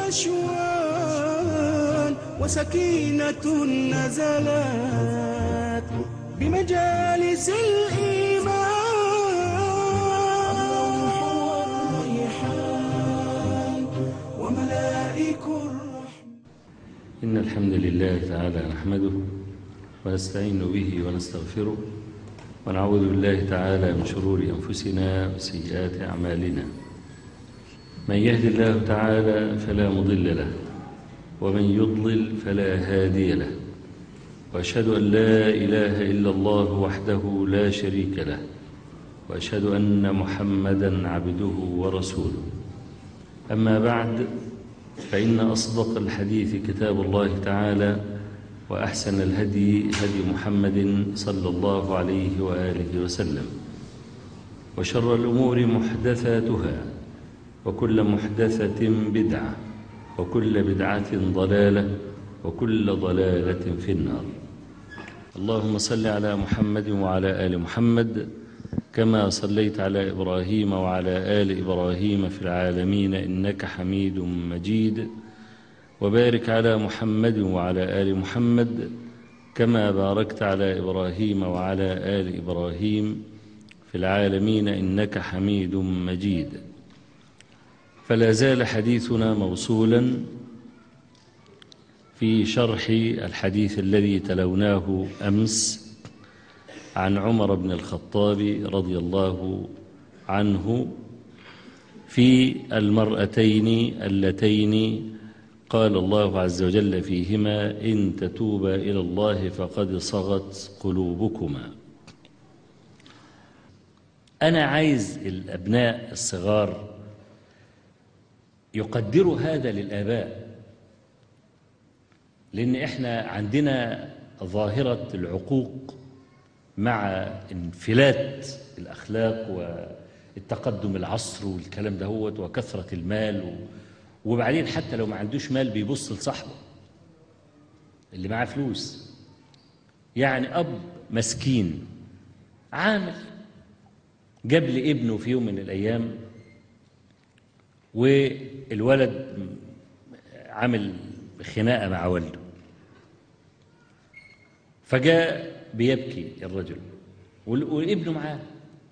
نشوان وسكينة نزلت بمجالس الإيمان. الروح والريحان وملائك الرحمن. إن الحمد لله تعالى نحمده ونستعين به ونستغفره ونعوذ بالله تعالى من شرور أنفسنا وسيئات أعمالنا. من يهد الله تعالى فلا مضل له ومن يضلل فلا هادي له، وأشهد أن لا إله إلا الله وحده لا شريك له، وأشهد أن محمدًا عبده ورسوله. أما بعد، فإن أصدق الحديث كتاب الله تعالى، وأحسن الهدي هدي محمد صلى الله عليه وآله وسلم، وشر الأمور محدثاتها، وكل محدثة بدعة، وكل بدعة ضلالة، وكل ضلالة في النار. اللهم صل على محمد وعلى آل محمد كما صليت على إبراهيم وعلى آل إبراهيم في العالمين إنك حميد مجيد، وبارك على محمد وعلى آل محمد كما باركت على إبراهيم وعلى آل إبراهيم في العالمين إنك حميد مجيد. فلا زال حديثنا موصولا في شرح الحديث الذي تلوناه أمس عن عمر بن الخطاب رضي الله عنه في المرأتين اللتين قال الله عز وجل فيهما: إن تتوبا إلى الله فقد صغت قلوبكما. أنا عايز الأبناء الصغار يقدروا هذا للآباء، لأن إحنا عندنا ظاهرة العقوق مع انفلات الأخلاق والتقدم العصر والكلام دهوت وكثرة المال، وبعدين حتى لو ما عندوش مال بيبص لصاحبه اللي معاه فلوس. يعني أب مسكين عامل جاب لي ابنه في يوم من الأيام، والولد عامل خناقة مع والده، فجاء بيبكي الرجل وابنه معاه.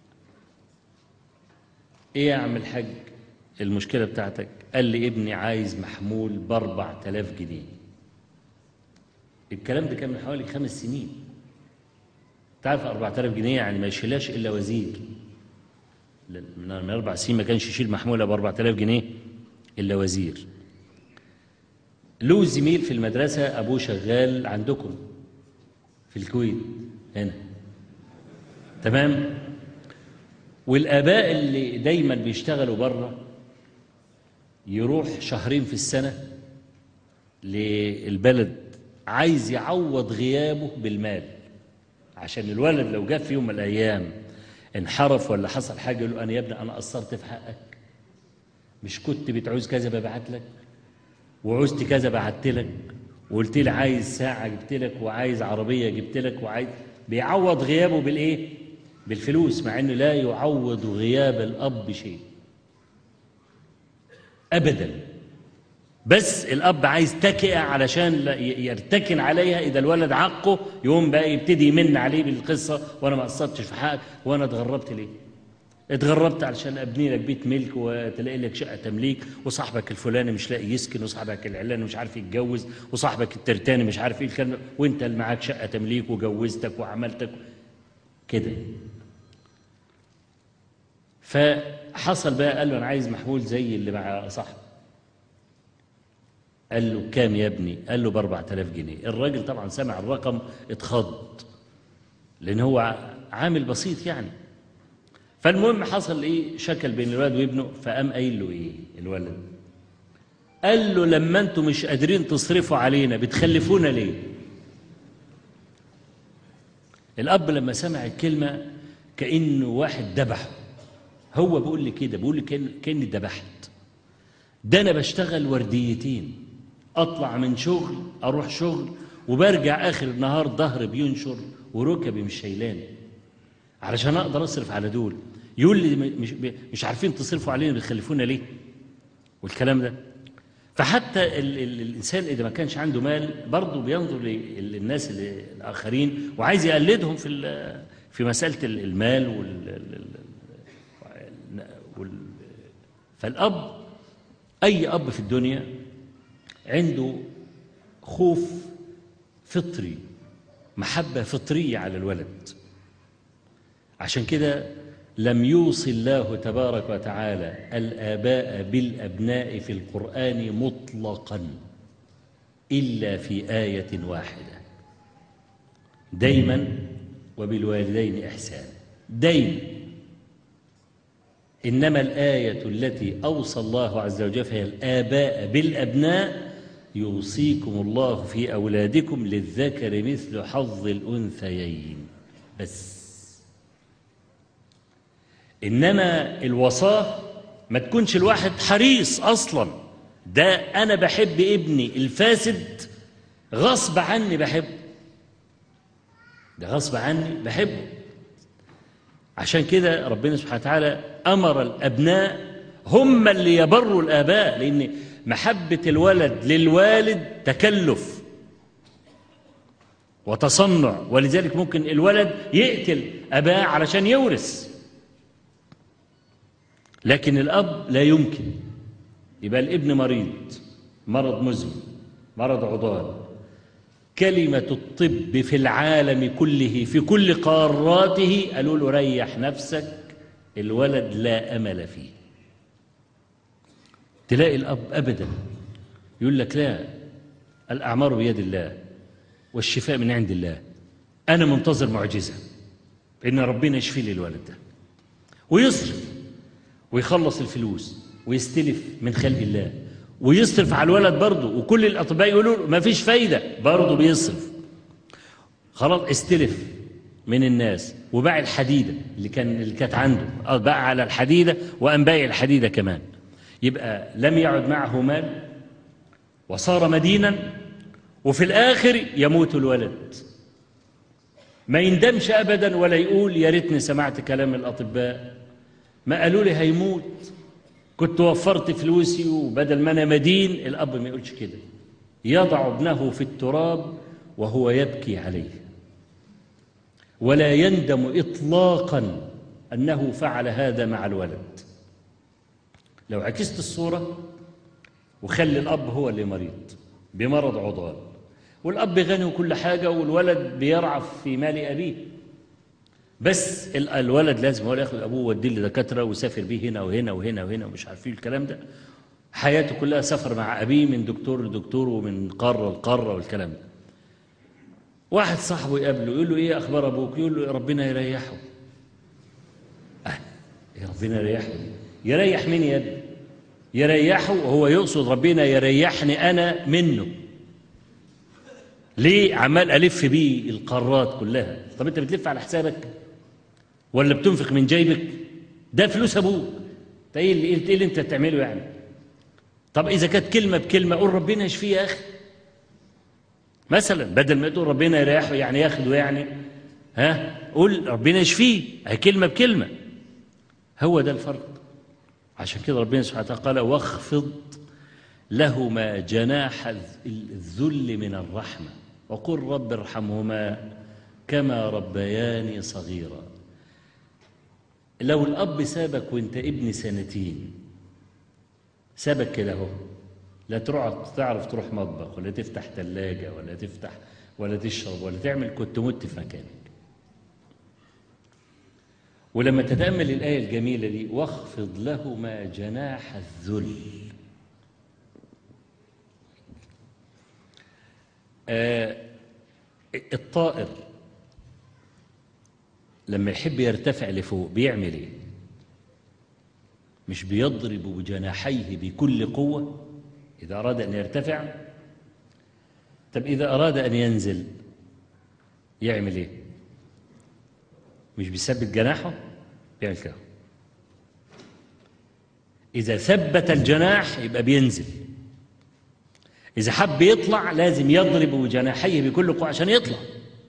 ايه يا عم الحاج المشكلة بتاعتك؟ قال لي ابني عايز محمول ب4000 جنيه. الكلام ده كان من حوالي 5 سنين. تعرف 4000 جنيه يعني ما يشيلهاش إلا وزير. من 4 سنين ما كانش يشيل محمولة ب4000 جنيه إلا وزير. له زميل في المدرسة أبوه شغال عندكم في الكويت هنا، تمام؟ والآباء اللي دايما بيشتغلوا بره يروح 2 شهر في السنة للبلد، عايز يعوض غيابه بالمال، عشان الولد لو جاء في يوم من الأيام انحرف ولا حصل حاجة يقول له: أنا يا ابني أنا قصرت في حقك، مش كنت بتعوز كذا ببعت لك، وعوزت كذا بعت لك، وقلت لي عايز ساعة جبت لك، وعايز عربية جبت لك، وعايز. بيعوض غيابه بالإيه؟ بالفلوس، مع إنه لا يعوض غياب الأب شيء أبدا. بس الأب عايز تكئة علشان يرتكن عليها. إذا الولد عقه يقوم بقى يبتدي يمن عليه بالقصة: وأنا ما قصرتش في حقك، وأنا اتغربت ليه؟ اتغربت علشان أبني لك بيت ملك وتلاقي لك شقة تمليك، وصاحبك الفلاني مش لاقي يسكن، وصاحبك العلاني مش عارف يتجوز، وصاحبك الترتاني مش عارف ايه الكلام، وانت اللي معاك شقة تمليك وجوزتك وعملتك كده. فحصل بقى، قال له: أنا عايز محمول زي اللي مع صاحبه. قال له: كام يا ابني؟ قال له: ب4000 جنيه. الراجل طبعا سمع الرقم اتخض، لأن هو عامل بسيط يعني. فالمهم حصل ايه؟ شكل بين الولد وابنه، فقام قايل له ايه الولد؟ قال له: لما انتم مش قادرين تصرفوا علينا بتخلفونا ليه؟ الأب لما سمع الكلمة كأنه واحد ذبحه. هو بيقول لي كده، بيقول لي كأني ذبحت. ده أنا بشتغل ورديتين، أطلع من شغل أروح شغل، وبرجع آخر النهار ظهر بينشر وركبي مش شايلاني علشان أقدر أصرف على دول. يقول لي: مش عارفين تصرفوا علينا بتخلفونا ليه؟ والكلام ده. فحتى الإنسان إذا ما كانش عنده مال برضه بينظر للناس الآخرين وعايز يقلدهم في مسألة المال فالأب، أي أب في الدنيا عنده خوف فطري، محبة فطرية على الولد. عشان كده لم يوصي الله تبارك وتعالى الآباء بالأبناء في القرآن مطلقا إلا في آية واحدة، دايما وبالوالدين إحسانا، دايما. إنما الآية التي أوصى الله عز وجل فيها الآباء بالأبناء يوصيكم الله في أولادكم للذكر مثل حظ الأنثيين بس. إنما الوصاة ما تكونش الواحد حريص أصلا، ده أنا بحب ابني الفاسد غصب عني بحبه، ده غصب عني بحبه. عشان كده ربنا سبحانه وتعالى أمر الأبناء هم اللي يبروا الآباء، لأن محبة الولد للوالد تكلف وتصنع، ولذلك ممكن الولد يقتل أباه علشان يورث، لكن الأب لا يمكن. يبقى الابن مريض مرض مزمن، مرض عضال، كلمة الطب في العالم كله في كل قاراته قالوا له ريح نفسك، الولد لا أمل فيه. تلاقي الأب أبدا يقول لك لا، الأعمار بيد الله والشفاء من عند الله، أنا منتظر معجزة إن ربنا يشفي لي الولد ده، ويصرف ويخلص الفلوس ويستلف من خلق الله ويصرف على الولد برضه، وكل الأطباء يقولوا ما فيش فايدة برضه بيصرف. خلاص استلف من الناس وباع الحديدة اللي كانت عنده، باع على الحديدة وقام بايع الحديدة كمان. يبقى لم يعد معه مال وصار مدينا، وفي الآخر يموت الولد. ما يندمش أبدا ولا يقول يا ريتني سمعت كلام الأطباء، ما قالوا لي هيموت كنت وفرت فلوسي وبدل ما أنا مدين. الأب ما يقولش كده، يضع ابنه في التراب وهو يبكي عليه، ولا يندم إطلاقا أنه فعل هذا مع الولد. لو عكست الصورة وخلي الأب هو اللي مريض بمرض عضال، والأب غني وكل حاجة والولد بيرعف في مال أبيه، بس الولد لازم هو ياخد أبوه ويوديه لدكاترة ويسافر بيه هنا وهنا وهنا وهنا ومش عارفين الكلام ده. حياته كلها سفر مع أبيه من دكتور لدكتور ومن قارة لقارة والكلام ده. واحد صاحبه يقابله يقول له إيه أخبار أبوك؟ يقول له ربنا يريحه. يا ربنا يريحه، يريح مين يا ابني؟ يريحه وهو يقصد ربنا يريحني أنا منه. ليه عمال ألف بيه القارات كلها؟ طب أنت بتلف على حسابك ولا بتنفق من جيبك؟ ده فلوس أبوك، إيه اللي أنت بتعمله يعني؟ طب إذا كانت كلمة بكلمة قول ربنا يشفيه يا أخي مثلا، بدل ما تقول ربنا يريحه يعني ياخده يعني، قول ربنا يشفيه، هي كلمة بكلمة. هو ده الفرق. عشان كده ربنا سبحانه وتعالى قال واخفض لهما جناح الذل من الرحمة وقل رب ارحمهما كما ربياني صغيرا. لو الأب سابك وانت ابن 2 سنين، سابك كده اهو، لا تعرف تروح مطبخ ولا تفتح ثلاجة ولا تفتح ولا تشرب ولا تعمل، كنت مت في مكانك. ولما تتأمل الآية الجميلة دي واخفض لهما جناح الذل، الطائر لما يحب يرتفع لفوق بيعمل ايه؟ مش بيضرب بجناحيه بكل قوة إذا أراد أن يرتفع؟ طب إذا أراد أن ينزل يعمل ايه؟ مش بيثبت جناحه؟ بيعمل كده. إذا ثبت الجناح يبقى بينزل. إذا حب يطلع لازم يضرب بجناحيه بكل قوة عشان يطلع.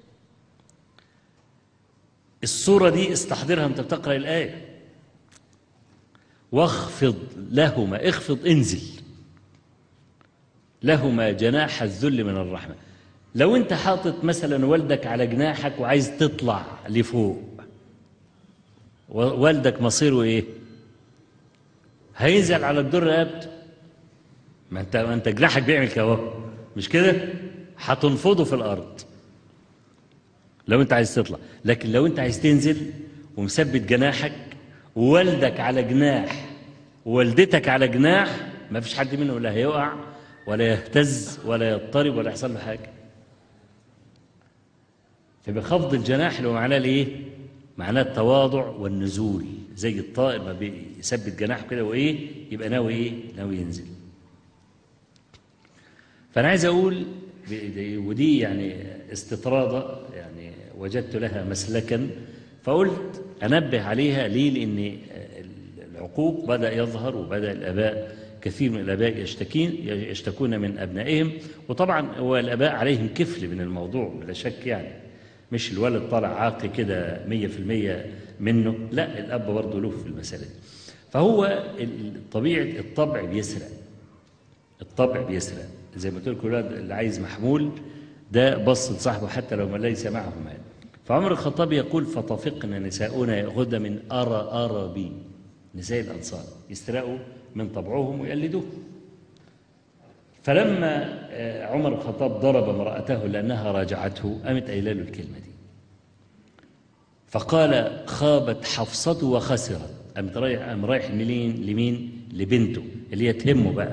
الصورة دي استحضرها أنت بتقرأ الآية. واخفض لهما، اخفض انزل. لهما جناح الذل من الرحمة. لو أنت حاطط مثلا والدك على جناحك وعايز تطلع لفوق، والدك مصيره إيه؟ هينزل على الدر رقبته. ما أنت جناحك بيعمل كده، مش كده؟ هتنفضه في الأرض لو أنت عايز تطلع. لكن لو أنت عايز تنزل ومثبت جناحك ووالدك على جناح ووالدتك على جناح، ما فيش حد منهم لا هيقع ولا يهتز ولا يضطرب ولا يحصل له حاجة. فبخفض الجناح اللي هو معناه الايه؟ معناه التواضع والنزول، زي الطائر ما بيثبت جناحه كده وايه يبقى ناوي ايه؟ ناوي ينزل. فانا عايز اقول ودي يعني استطرادة يعني وجدت لها مسلكا، فقلت انبه عليها. ليه؟ لان العقوق بدأ يظهر، وبدأ الآباء كثير من الآباء يشتكون من أبنائهم. وطبعا هو الآباء عليهم كفل من الموضوع بلا شك، يعني مش الولد طالع عاقي كده 100% منه، لا، الأب برضه له في المسألة دي. فهو طبيعة الطبع بيسرق، الطبع بيسرق. زي ما قلت لكم الولد اللي عايز محمول ده بص لصاحبه حتى لو ما ليس معه مال. فعمر الخطاب يقول: فطفقن نساؤنا يأخذن من أرى بي، نساء الأنصار يسترقوا من طبعهم ويقلدوه. فلما عمر الخطاب ضرب امرأته لأنها راجعته، قامت قايله له الكلمة دي، فقال: خابت حفصة وخسرت. قام رايح لمين؟ لبنته اللي هي تهمه بقى.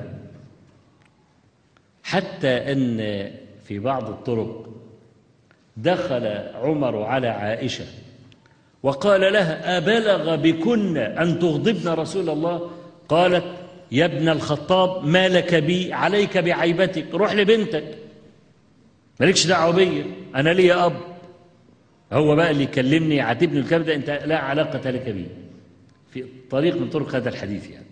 حتى أن في بعض الطرق دخل عمر على عائشة وقال لها: أبلغ بكن أن تغضبن رسول الله؟ قالت: يا ابن الخطاب ما لك بي؟ عليك بعيبتك، روح لبنتك، مالكش دعوة بيا، أنا لي أب، هو بقى اللي يكلمني يعاتبني الكلام ده، أنت لا علاقة لك بي. في طريق من طرق هذا الحديث يعني.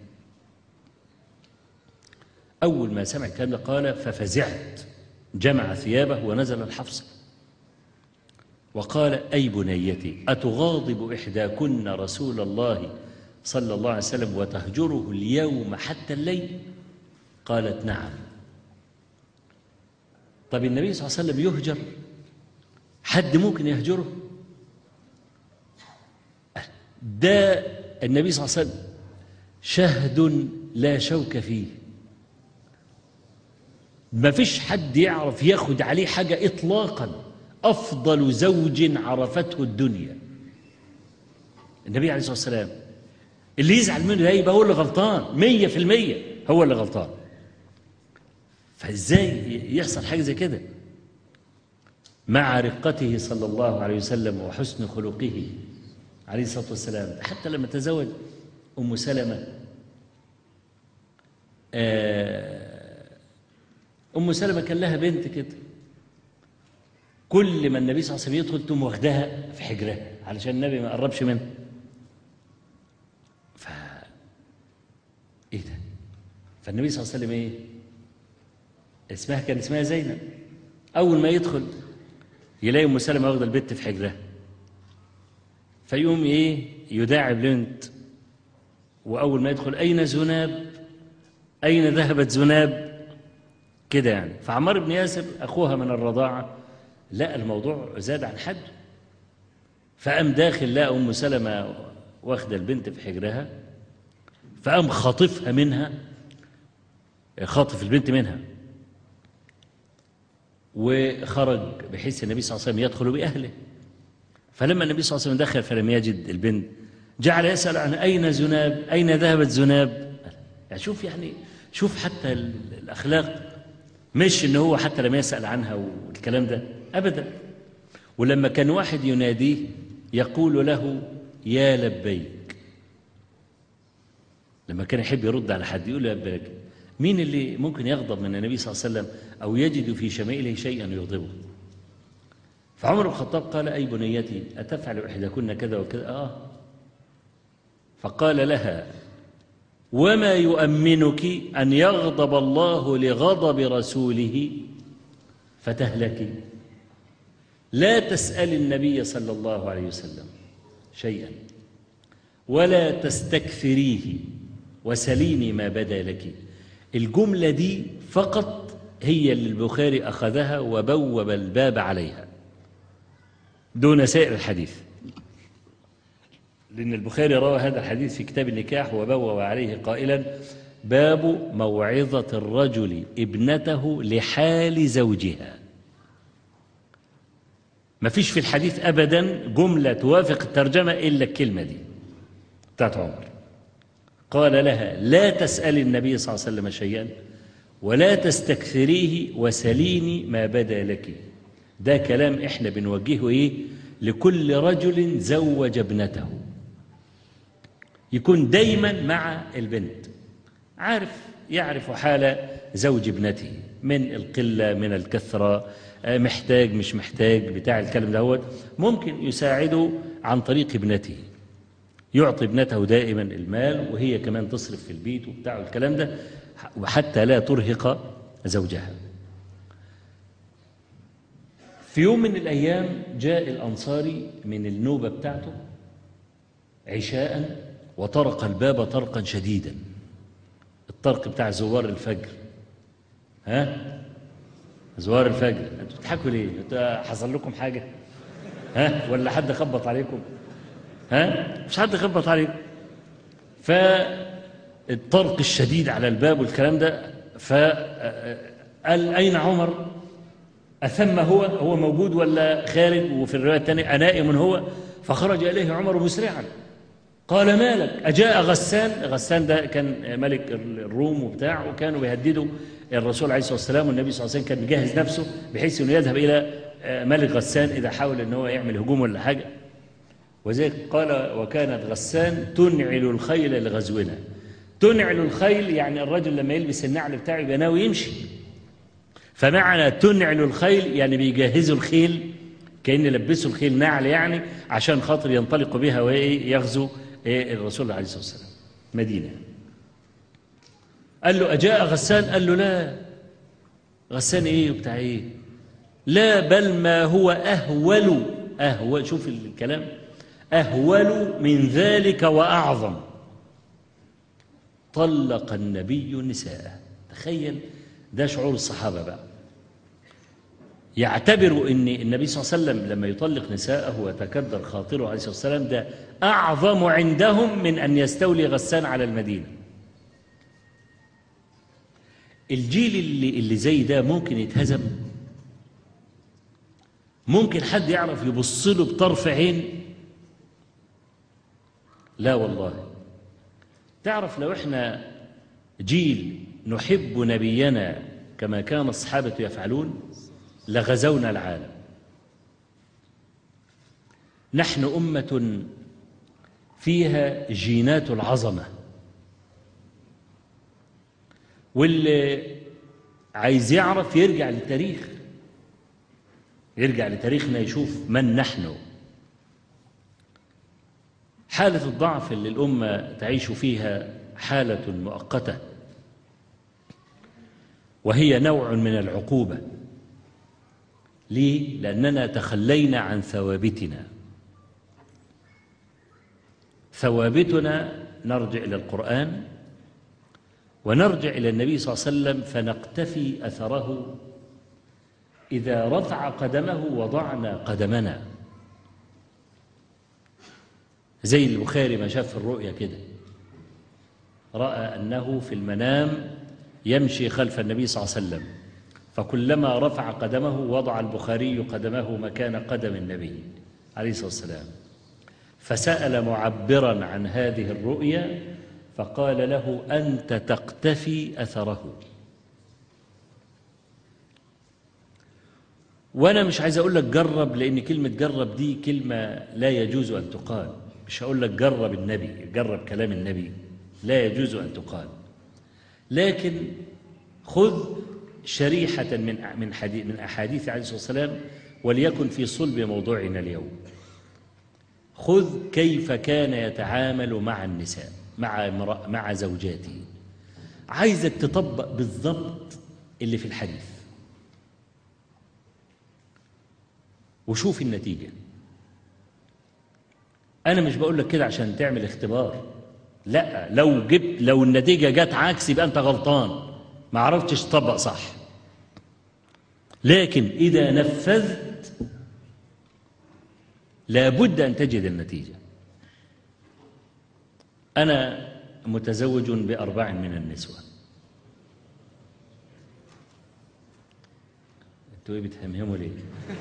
أول ما سمع الكلام ده قال: ففزعت، جمع ثيابه ونزل الحفص وقال: أي بنيتي، أتغاضب إحداكن رسول الله صلى الله عليه وسلم وتهجره اليوم حتى الليل؟ قالت: نعم. طب النبي صلى الله عليه وسلم يهجر؟ حد ممكن يهجره؟ ده النبي صلى الله عليه وسلم شهد لا شوك فيه، ما فيش حد يعرف ياخد عليه حاجة إطلاقا. أفضل زوج عرفته الدنيا النبي عليه الصلاة والسلام. اللي يزعل منه ده يبقى هو اللي غلطان 100%، هو اللي غلطان. فإزاي يحصل حاجة زي كده مع رقته صلى الله عليه وسلم وحسن خلقه عليه الصلاة والسلام؟ حتى لما تزوج أم سلمة، أم سلمة كان لها بنت كده، كل ما النبي صلى الله عليه وسلم يدخل تقوم واخدها في حجرها علشان النبي ما قربش منها. ايه ده؟ فالنبي صلى الله عليه وسلم ايه؟ كان اسمها زينب. اول ما يدخل يلاقي ام سلمة واخده البت في حجرها، فيقوم يداعب بنت، واول ما يدخل: اين زناب؟ اين ذهبت زناب؟ كده يعني. فعمار بن ياسر اخوها من الرضاعه لا، الموضوع زاد عن حد، فقام داخل لقى ام سلمة واخده البنت في حجرها، فقام خاطفها منها، خاطف البنت منها، وخرج بحيث النبي صلى الله عليه وسلم يدخل بأهله. فلما النبي صلى الله عليه وسلم دخل فلم يجد البنت، جعل يسأل عن أين زناب؟ أين ذهبت زناب؟ يعني شوف حتى الأخلاق، مش إن هو حتى لم يسأل عنها والكلام ده أبدا. ولما كان واحد يناديه يقول له: يا لبيك. لما كان يحب يرد على حد يقول له: يا لبيك. مين اللي ممكن يغضب من النبي صلى الله عليه وسلم أو يجد في شمائله شيئا يغضبه؟ فعمر بن الخطاب قال: أي بنيتي، أتفعل إحداكن كذا وكذا؟ فقال لها: وما يؤمنك أن يغضب الله لغضب رسوله فتهلكي؟ لا تسأل النبي صلى الله عليه وسلم شيئا ولا تستكثريه وسليني ما بدا لك. الجملة دي فقط هي اللي البخاري أخذها وبوب الباب عليها دون سائر الحديث، لأن البخاري روى هذا الحديث في كتاب النكاح وبوب عليه قائلا: باب موعظة الرجل ابنته لحال زوجها. ما فيش في الحديث أبدا جملة توافق الترجمة إلا الكلمة دي بتاعت عمر. قال لها: لا تسأل النبي صلى الله عليه وسلم شيئا ولا تستكثريه وسليني ما بدا لك. ده كلام احنا بنوجهه ايه لكل رجل زوج ابنته، يكون دايما مع البنت، يعرف حال زوج ابنته من القلة من الكثرة، محتاج مش محتاج بتاع الكلام دوت، ممكن يساعده عن طريق ابنته، يعطي ابنته دائما المال وهي كمان تصرف في البيت وبتاع الكلام ده، وحتى لا ترهق زوجها. في يوم من الأيام جاء الأنصاري من النوبة بتاعته عشاء وطرق الباب طرقا شديدا، الطرق بتاع زوار الفجر. زوار الفجر. انتوا بتضحكوا ليه؟ حصل لكم حاجة؟ ولا حد خبط عليكم؟ مش حد خبط عليكم. فالطرق الشديد على الباب والكلام ده، فقال: أين عمر؟ أثم هو موجود ولا خارج؟ وفي الرواية الثانية: أنائم هو؟ فخرج إليه عمر مسرعا قال: ما لك؟ أجاء غسان؟ غسان ده كان ملك الروم وبتاع، وكانوا بيهددوا الرسول عليه الصلاة والسلام، والنبي صلى الله عليه وسلم كان مجهز نفسه بحيث أنه يذهب إلى ملك غسان إذا حاول أنه يعمل هجوم ولا حاجة. وذلك قال: وكانت غسان تنعل الخيل لغزونا. تنعل الخيل يعني الرجل لما يلبس النعل بتاعه يبقى ناوي يمشي، فمعنى تنعل الخيل يعني بيجهزوا الخيل، كأن لبسوا الخيل نعل يعني عشان خاطر ينطلقوا بها ويغزو الرسول عليه الصلاة والسلام مدينة. قال له: أجاء غسان؟ قال له: لا. غسان إيه وبتاع إيه؟ لا، بل ما هو أهول. شوف الكلام، أهول من ذلك وأعظم. طلق النبي نساءه. تخيل، ده شعور الصحابة بقى، يعتبروا أن النبي صلى الله عليه وسلم لما يطلق نساءه ويتكدر خاطره عليه الصلاة والسلام ده أعظم عندهم من أن يستولي غسان على المدينة. الجيل اللي زي ده ممكن يتهزم؟ ممكن حد يعرف يبص له بطرف عين؟ لا والله. تعرف لو احنا جيل نحب نبينا كما كان الصحابة يفعلون لغزونا العالم. نحن أمة فيها جينات العظمة، واللي عايز يعرف يرجع للتاريخ، يرجع لتاريخنا يشوف من نحن. حالة الضعف اللي الأمة تعيش فيها حالة مؤقتة، وهي نوع من العقوبة. ليه؟ لأننا تخلينا عن ثوابتنا. ثوابتنا نرجع إلى القرآن ونرجع إلى النبي صلى الله عليه وسلم فنقتفي أثره. إذا رفع قدمه وضعنا قدمنا، زي البخاري ما شاف في الرؤيا كده، رأى أنه في المنام يمشي خلف النبي صلى الله عليه وسلم، فكلما رفع قدمه وضع البخاري قدمه مكان قدم النبي عليه الصلاة والسلام، فسأل معبرا عن هذه الرؤيا فقال له: أنت تقتفي أثره. وأنا مش عايز أقول لك جرب، لأن كلمة جرب دي كلمة لا يجوز أن تقال. مش هقول لك جرب النبي، جرب كلام النبي، لا يجوز أن تقال. لكن خذ شريحة من أحاديث عليه الصلاة والسلام، وليكن في صلب موضوعنا اليوم. خذ كيف كان يتعامل مع النساء، مع زوجاته. عايزك تطبق بالضبط اللي في الحديث وشوف النتيجة. أنا مش بقول لك كده عشان تعمل اختبار، لا، لو النتيجة جت عكس يبقى أنت غلطان، ما عرفتش تطبق صح. لكن إذا نفذت لابد أن تجد النتيجة. أنا متزوج ب4 من النسوة. أنتوا إيه بتهمهموا ليه؟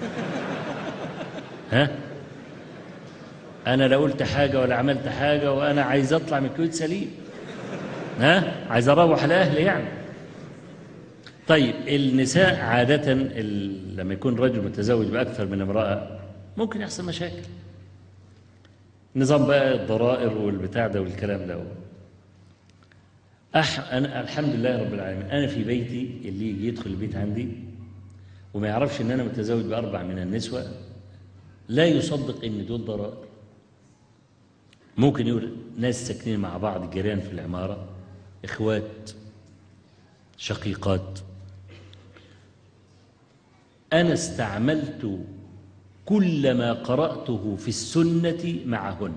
ها؟ أنا لا قلت حاجة ولا عملت حاجة، وأنا عايز أطلع من الكويت سليم. ها؟ عايز أروح لأهلي يعني. طيب النساء عادة لما يكون رجل متزوج بأكثر من امرأة ممكن يحصل مشاكل. نظام بقى الضرائر والبتاع ده والكلام ده. أنا الحمد لله رب العالمين، أنا في بيتي اللي يجي يدخل البيت عندي وما يعرفش إن أنا متزوج ب4 من النسوة لا يصدق إن دول ضرائر. ممكن يقول ناس ساكنين مع بعض، جيران في العمارة، إخوات، شقيقات. أنا استعملت كل ما قرأته في السنة معهن،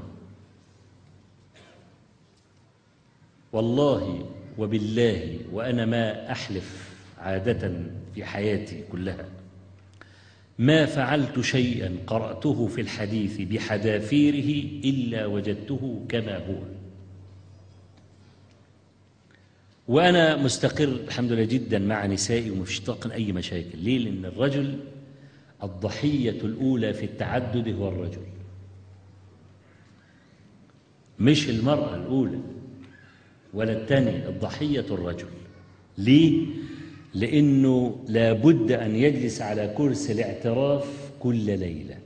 والله وبالله وأنا ما أحلف عادة في حياتي كلها ما فعلت شيئا قرأته في الحديث بحذافيره إلا وجدته كما هو. وأنا مستقر الحمد لله جدا مع نسائي ومفيش طاقا أي مشاكل. ليه؟ لأن الرجل الضحية الأولى في التعدد هو الرجل، مش المرأة الأولى ولا الثانية، الضحية الرجل. ليه؟ لأنه لابد أن يجلس على كرسي الاعتراف كل ليلة،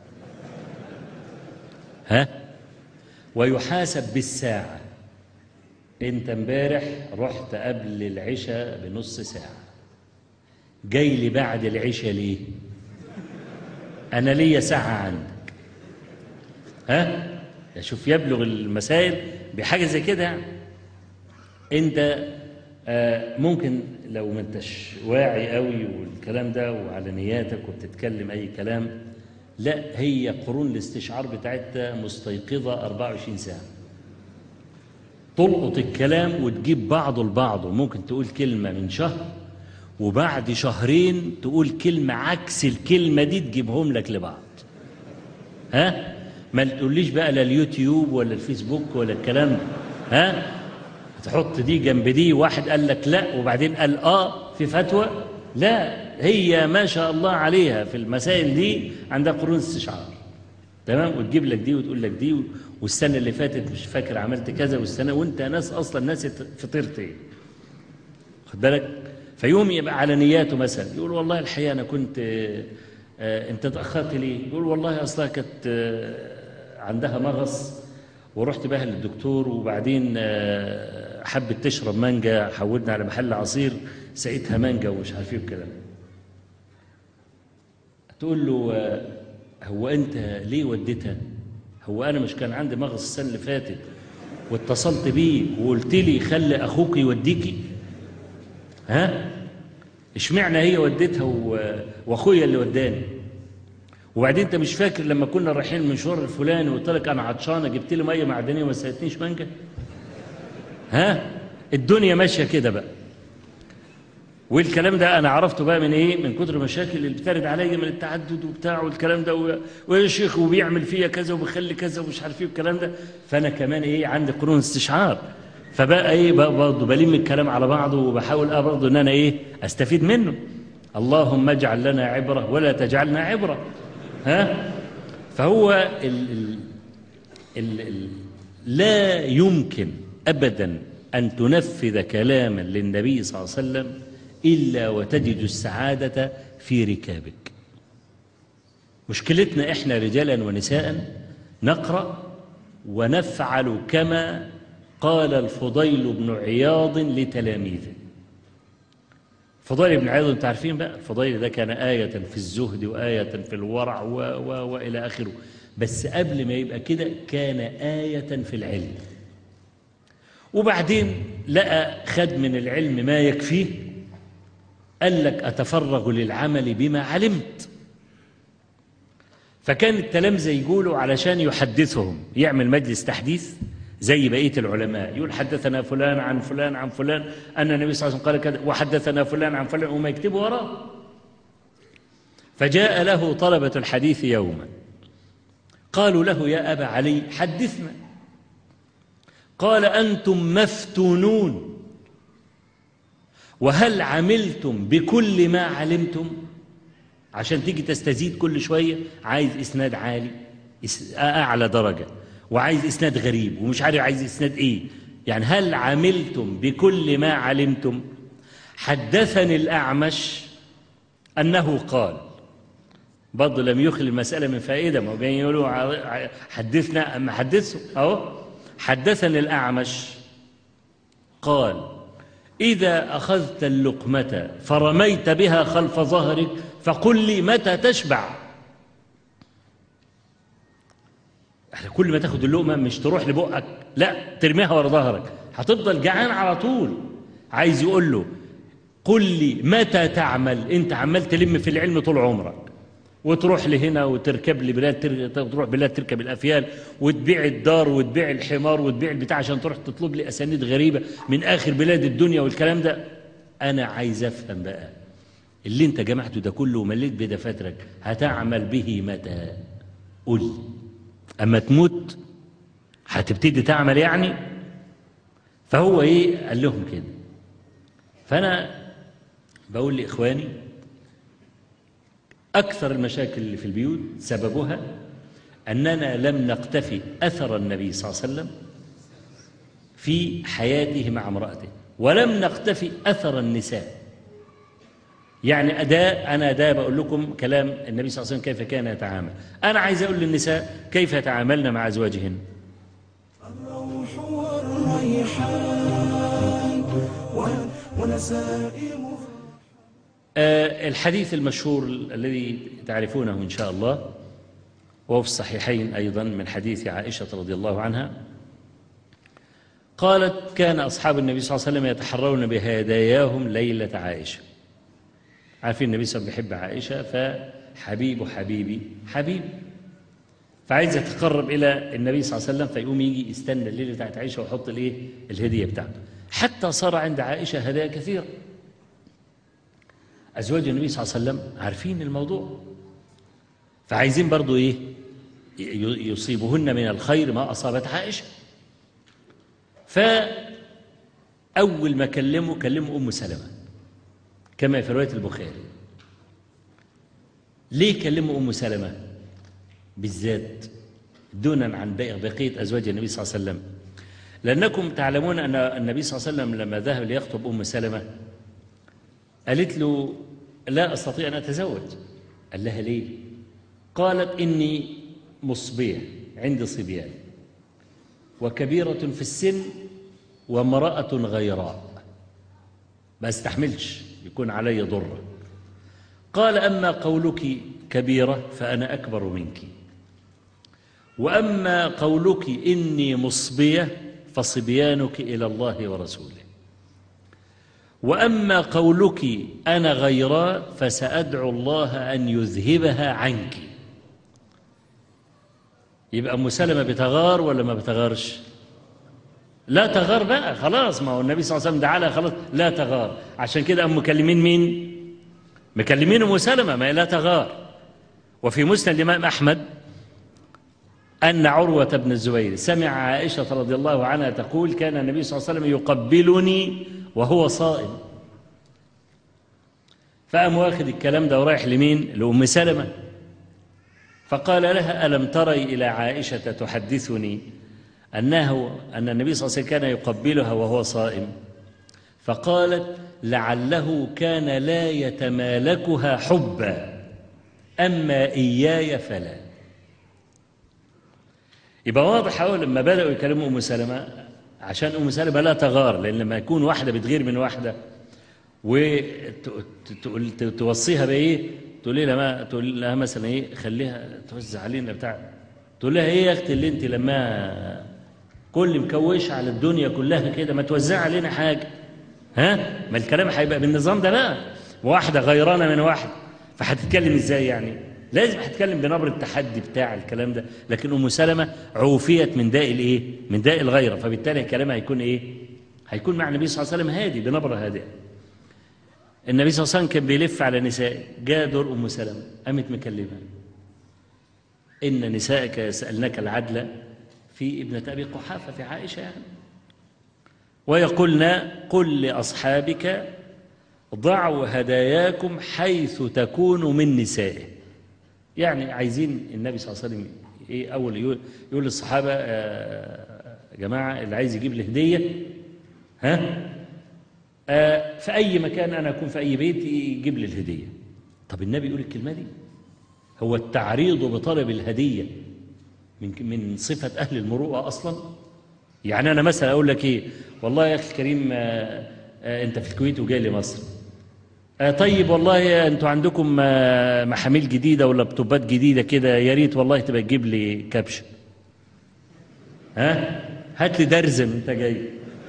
ها؟ ويحاسب بالساعة. أنت امبارح رحت قبل العشاء بنص ساعة، جاي لي بعد العشاء ليه؟ أنا ليا ساعة عندك، ها؟ شوف يبلغ المسائل بحاجة زي كده يعني. أنت ممكن لو ما انتش واعي قوي والكلام ده وعلى نياتك وبتتكلم أي كلام، لا، هي قرون الاستشعار بتاعتها مستيقظة 24 ساعة، تلقط الكلام وتجيب بعضه لبعضه. ممكن تقول كلمة من شهر وبعد شهرين تقول كلمة عكس الكلمة دي تجيبهم لك لبعض، ها؟ ما تقوليش بقى لا اليوتيوب ولا الفيسبوك ولا الكلام ده، ها؟ تحط دي جنب دي، واحد قال لك لا وبعدين قال في فتوى. لا، هي ما شاء الله عليها في المسائل دي عندها قرون استشعار، تمام؟ وتجيب لك دي وتقول لك دي، والسنة اللي فاتت مش فاكر عملت كذا، والسنة وانت ناس أصلا ناس فطرت ايه، خد بالك؟ فيوم يبقى على نياته مثلا يقول والله الحقيقة أنا كنت أنت تأخرت ليه؟ يقول والله أصلها كانت عندها مغص ورحت بها للدكتور، وبعدين حبت تشرب مانجا، حولنا على محل عصير سقيتها مانجا ومش عارف ايه الكلام. تقول له هو أنت ليه وديتها؟ هو أنا مش كان عندي مغص السنة اللي فاتت واتصلت بيك وقلت لي خلي أخوك يوديكي؟ ها؟ اشمعنى هي وديتها واخويا اللي وداني؟ وبعدين انت مش فاكر لما كنا رايحين المشوار الفلاني وقلت لك انا عطشانه جبت لي ميه معدنيه وما سقيتنيش مانجا؟ ها؟ الدنيا ماشيه كده بقى. والكلام ده انا عرفته بقى من ايه؟ من كتر المشاكل اللي بترد عليا من التعدد وبتاع والكلام ده، ويا شيخ وبيعمل فيا كذا وبيخلي كذا ومش عارف ايه والكلام ده. فانا كمان ايه؟ عندي قرون استشعار، فبقى ايه؟ برضه بلم الكلام على بعضه وبحاول برضه ان انا ايه؟ استفيد منه. اللهم اجعل لنا عبره ولا تجعلنا عبره، ها؟ فهو لا يمكن ابدا ان تنفذ كلاما للنبي صلى الله عليه وسلم الا وتجد السعاده في ركابك. مشكلتنا احنا رجالا ونساء نقرا ونفعل كما قال الفضيل بن عياض لتلاميذه. الفضيل بن عياض انتم عارفين بقى، الفضيل ده كان آية في الزهد وآية في الورع وإلى آخره، بس قبل ما يبقى كده كان آية في العلم. وبعدين لقى خد من العلم ما يكفيه، قال لك أتفرغ للعمل بما علمت. فكان التلامذة يقولوا علشان يحدثهم يعمل مجلس تحديث زي بقية العلماء، يقول حدثنا فلان عن فلان عن فلان أن النبي صلى الله عليه وسلم قال كذا، وحدثنا فلان عن فلان، وما يكتبوا وراه. فجاء له طلبة الحديث يوما قالوا له يا أبا علي حدثنا. قال أنتم مفتونون، وهل عملتم بكل ما علمتم؟ عشان تيجي تستزيد كل شوية عايز إسناد عالي أعلى درجة، وعايز إسناد غريب، ومش عارف عايز إسناد إيه. يعني هل عملتم بكل ما علمتم؟ حدثني الأعمش أنه قال، برضه لم يخل المسألة من فائدة، ما هو جايين يقولوا حدثنا أما حدثوا أهو. حدثني الأعمش قال إذا أخذت اللقمة فرميت بها خلف ظهرك فقل لي متى تشبع. كل ما تاخد اللقمة مش تروح لبقك، لا ترميها ورا ظهرك، هتفضل جعان على طول. عايز يقول له قل لي متى تعمل، انت عمال تلم في العلم طول عمرك، وتروح لهنا وتركب لبلاد، تروح بلاد تركب الأفيال وتبيع الدار وتبيع الحمار وتبيع البتاع عشان تروح تطلب لي أسانيد غريبة من آخر بلاد الدنيا والكلام ده. أنا عايز أفهم بقى اللي انت جمعته ده كله ومليت بدفاترك هتعمل به متى؟ قل أما تموت هتبتدي تعمل يعني. فهو إيه قال لهم كده. فأنا بقول لإخواني أكثر المشاكل اللي في البيوت سببها أننا لم نقتفي أثر النبي صلى الله عليه وسلم في حياته مع امرأته، ولم نقتفي أثر النساء. يعني أنا بقول لكم كلام النبي صلى الله عليه وسلم كيف كان يتعامل. أنا عايز أقول للنساء كيف يتعاملن مع أزواجهن. الروح والريحان ونسائم. الحديث المشهور الذي تعرفونه إن شاء الله، وهو في الصحيحين أيضا من حديث عائشة رضي الله عنها قالت كان أصحاب النبي صلى الله عليه وسلم يتحرون بهداياهم ليلة عائشة. عارفين النبي صلى الله عليه وسلم بيحب عائشة، فحبيبه حبيبي حبيبي، فعايز يتقرب إلى النبي صلى الله عليه وسلم، فيقوم يجي يستنى الليلة بتاعت عائشة ويحط الهدية بتاعته، حتى صار عند عائشة هدايا كثيرة. أزواج النبي صلى الله عليه وسلم عارفين الموضوع، فعايزين برضو إيه يصيبهن من الخير ما أصابت عائشة. فأول ما كلموا أم سلمة كما في رواية البخاري. ليه كلموا أم سلمة بالذات دونا عن بقية أزواج النبي صلى الله عليه وسلم؟ لأنكم تعلمون أن النبي صلى الله عليه وسلم لما ذهب ليخطب أم سلمة قالت له لا أستطيع أن أتزوج. قال لها ليه؟ قالت إني مصبية، عندي صبيان، وكبيرة في السن، وامرأة غيراء، ما استحملش يكون علي ضر. قال أما قولك كبيرة فأنا أكبر منك، وأما قولك إني مصبية فصبيانك إلى الله ورسوله، وأما قولك أنا غيراء فسأدعو الله أن يذهبها عنك. يبقى أم سلمة بتغار ولا ما بتغارش؟ لا تغار بقى خلاص، ما هو النبي صلى الله عليه وسلم دعا لها خلاص لا تغار. عشان كده مكلمين مين؟ مكلمين أم سلمة، ما لا تغار. وفي مسند الإمام أحمد أن عروة بن الزبير سمع عائشة رضي الله عنها تقول كان النبي صلى الله عليه وسلم يقبلني وهو صائم. فقام واخد الكلام ده ورايح لمين؟ لأم سلمة. فقال لها ألم تري إلى عائشة تحدثني أن النبي صلى الله عليه وسلم كان يقبلها وهو صائم؟ فقالت لعله كان لا يتمالكها حبا، أما إياي فلا. يبقى واضح أول لما بدأوا يكلموا أم سلمة، عشان أم سلمة لا تغار، لأن لما يكون واحدة بتغير من واحدة وتوصيها بإيه، تقول لها مثلا إيه خليها توزع علينا بتاع، تقول لها إيه يا أختي اللي أنت لما كل مكوش على الدنيا كلها كده ما توزع علينا حاجة، ها؟ ما الكلام هيبقى بالنظام ده بقى، واحدة غيرانة من واحدة، فهتتكلم إزاي يعني؟ لازم هتكلم بنبر التحدي بتاع الكلام ده. لكن أم سلمة عوفيت من داء الإيه؟ من داء الغيرة، فبالتالي كلامها هيكون إيه؟ هيكون مع النبي صلى الله عليه وسلم هادي بنبرة هادئة. النبي صلى الله عليه وسلم كان بيلف على نسائه، جاء دور أم سلمة قامت مكلمة: إن نسائك يسألنك العدل في ابنة أبي قحافة، في عائشة يعني، ويقولن قل لأصحابك ضعوا هداياكم حيث تكونوا من نسائه. يعني عايزين النبي صلى الله عليه وسلم إيه، أول يقول للصحابة يا جماعة اللي عايز يجيب لي هدية في أي مكان، أنا أكون في أي بيت، يجيب لي الهدية. طب النبي يقول الكلمة دي؟ هو التعريض بطلب الهدية من صفة أهل المروءة أصلا؟ يعني أنا مثلا أقول لك إيه، والله يا أخي الكريم أنت في الكويت وجاي لي مصر، طيب والله أنتوا عندكم محاميل جديدة ولا لابتوبات جديدة كده، يا ريت والله تبقى تجيب لي كابشن، هات لي درزم أنت جاي،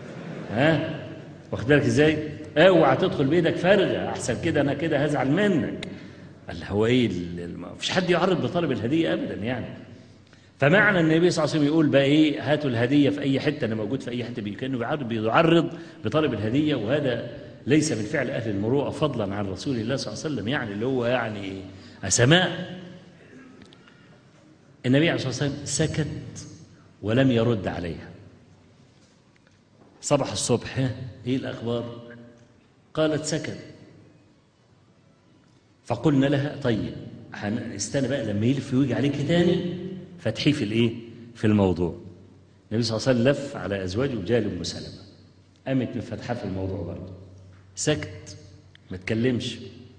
واخد بالك إزاي؟ اوعى تدخل بإيدك فارغة، أحسن كده أنا كده هزعل منك. قال هو إيه، مفيش حد يعرض بطلب الهدية أبدا يعني. فمعنى النبي صلى الله عليه وسلم يقول بقى إيه، هاتوا الهدية في أي حتة، أنا موجود في أي حتة، كأنه بيعرض بطلب الهدية، وهذا ليس من فعل أهل المروءة فضلا عن رسول الله صلى الله عليه وسلم، يعني اللي هو يعني أسماء. النبي عليه الصلاة والسلام سكت ولم يرد عليها. صبح الصبح إيه الأخبار؟ قالت سكت. فقلنا لها طيب استنى بقى لما يلف ويجي عليك تاني فتحيه في الايه، في الموضوع. النبي صلى الله عليه وسلم لف على ازواجه وجاء ام سلمة، قامت مفتحه في الموضوع برضه، سكت ما تكلمش.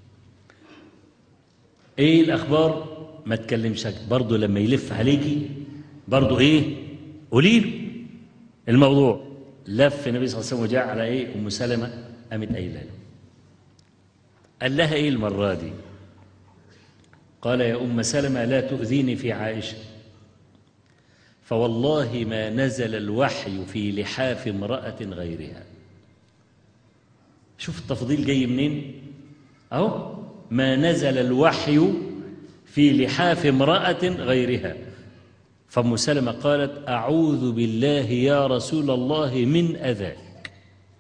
ايه الاخبار؟ ما تكلمش، سكت برضه. لما يلف عليكي برضه ايه، قولي له الموضوع. لف النبي صلى الله عليه وسلم وجاء على ايه، ام سلمة، قامت قايله له. قال لها ايه المره دي؟ قال يا ام سلمة لا تؤذيني في عائشه، فوالله ما نزل الوحي في لحاف امرأة غيرها. شوف التفضيل جاي منين اهو، ما نزل الوحي في لحاف امرأة غيرها. فأم سلمة قالت أعوذ بالله يا رسول الله من أذاك.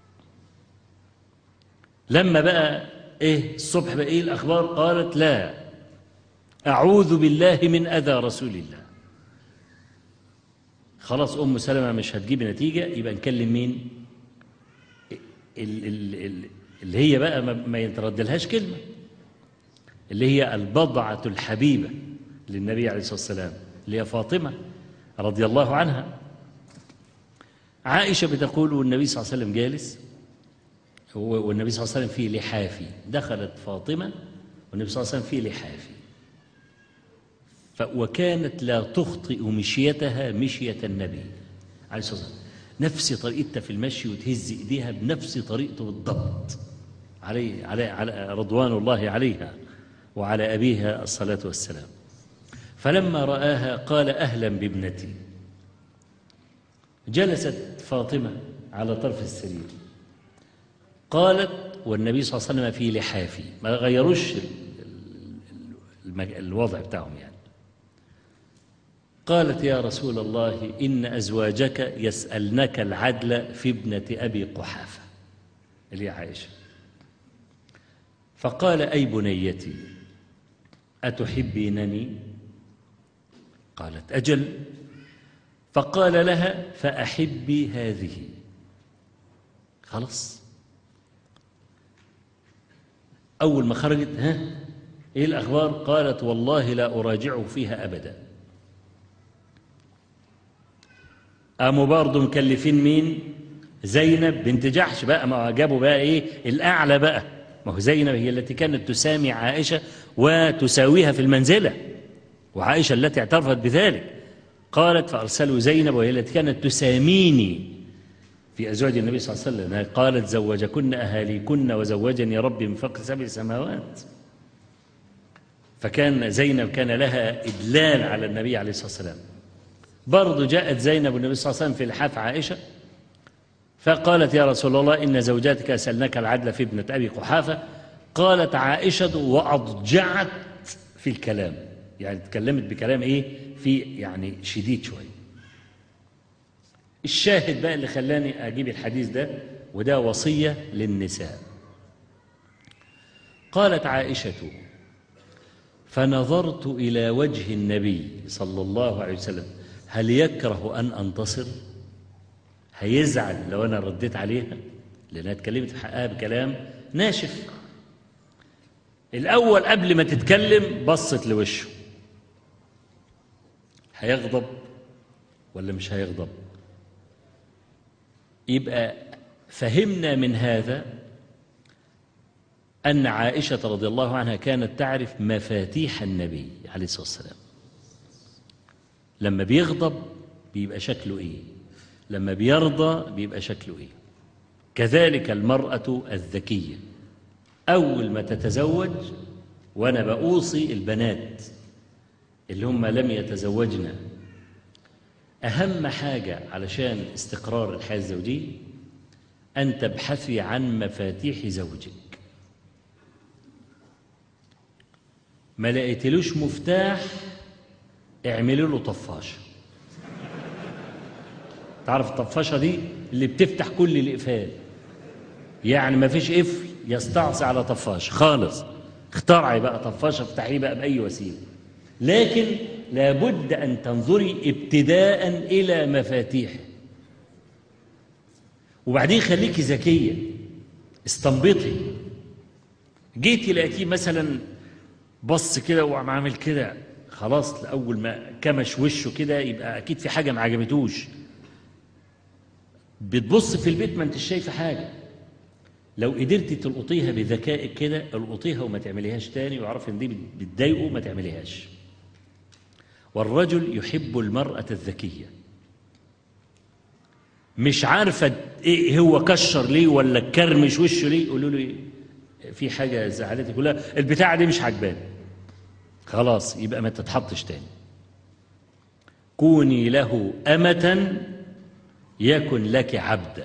لما بقى إيه الصبح بقى إيه الأخبار؟ قالت لا أعوذ بالله من أذى رسول الله. خلاص أم سلمة مش هتجيب نتيجة، يبقى نكلم مين؟ اللي هي بقى ما يتردلهاش كلمة، اللي هي البضعة الحبيبة للنبي عليه الصلاة والسلام، اللي هي فاطمة رضي الله عنها. عائشة بتقول والنبي صلى الله عليه وسلم جالس، والنبي صلى الله عليه وسلم في لحافي، دخلت فاطمة والنبي صلى الله عليه وسلم في لحافي، وكانت لا تخطئ مشيتها مشية النبي عليه الصلاة والسلام، نفس طريقتها في المشي وتهز إيديها بنفس طريقته بالضبط، على رضوان الله عليها وعلى أبيها الصلاة والسلام. فلما رآها قال أهلا بابنتي. جلست فاطمة على طرف السرير، قالت والنبي صلى الله عليه وسلم في لحافي، ما غيروش الوضع بتاعهم يعني. قالت يا رسول الله إن أزواجك يسألنك العدل في ابنة أبي قحافة اللي هي عائشة. فقال أي بنيتي أتحبينني؟ قالت أجل. فقال لها فأحبي هذه. خلاص أول ما خرجت إيه الأخبار؟ قالت والله لا أراجعه فيها أبدا. قاموا برضه مكلفين مين؟ زينب بنت جحش بقى، ما جابوا بقى إيه الأعلى بقى، ما هو زينب هي التي كانت تسامي عائشة وتساويها في المنزلة، وعائشة التي اعترفت بذلك. قالت فأرسلوا زينب وهي التي كانت تساميني في أزواج النبي صلى الله عليه وسلم، قالت زوجكن أهاليكن وزوجني ربي من فوق 7 سماوات. فكان زينب كان لها إدلال على النبي عليه الصلاة والسلام. برضو جاءت زينب والنبي صلى الله عليه وسلم في لحاف عائشة، فقالت يا رسول الله إن زوجاتك أسألناك العدل في ابنة أبي قحافة. قالت عائشة وأضجعت في الكلام، يعني تكلمت بكلام إيه في يعني شديد شوية. الشاهد بقى اللي خلاني أجيب الحديث ده، وده وصية للنساء. قالت عائشة: فنظرت إلى وجه النبي صلى الله عليه وسلم هل يكره أن أنتصر؟ هيزعل لو أنا رديت عليها؟ لأنها اتكلمت في حقها بكلام ناشف. الأول قبل ما تتكلم بصت لوشه، هيغضب ولا مش هيغضب؟ يبقى فهمنا من هذا أن عائشة رضي الله عنها كانت تعرف مفاتيح النبي عليه الصلاة والسلام. لما بيغضب بيبقى شكله إيه، لما بيرضى بيبقى شكله إيه. كذلك المرأة الذكية أول ما تتزوج، وأنا بأوصي البنات اللي هم لم يتزوجن، أهم حاجة علشان استقرار الحياة الزوجية أن تبحثي عن مفاتيح زوجك. ما لقيتلوش مفتاح اعملي له طفاشة. تعرف الطفاشة دي اللي بتفتح كل الإقفال، يعني ما فيش قفل يستعصي على طفاشة خالص. اخترعي بقى طفاشة، افتحيه بقى بأي وسيلة، لكن لابد أن تنظري ابتداء إلى مفاتيحه، وبعدين خليكي ذكية، استنبطي. جيتي لقيتيه مثلا بص كده وعم عامل كده، خلاص لأول ما كمش وشه كده يبقى أكيد في حاجة ما عجبتوش. بتبص في البيت ما انتش شايفة حاجة، لو قدرتي تلقطيها بذكائك كده القطيها وما تعمليهاش تاني، وعرف ان دي بتضايقه ما تعمليهاش. والرجل يحب المرأة الذكية، مش عارفة ايه هو كشر ليه ولا كرمش وشه ليه، يقولوا له في حاجة زعلتك كلها البتاعة دي مش عجباني، خلاص يبقى ما تتحطش تاني. كوني له أمة يكن لك عبدا.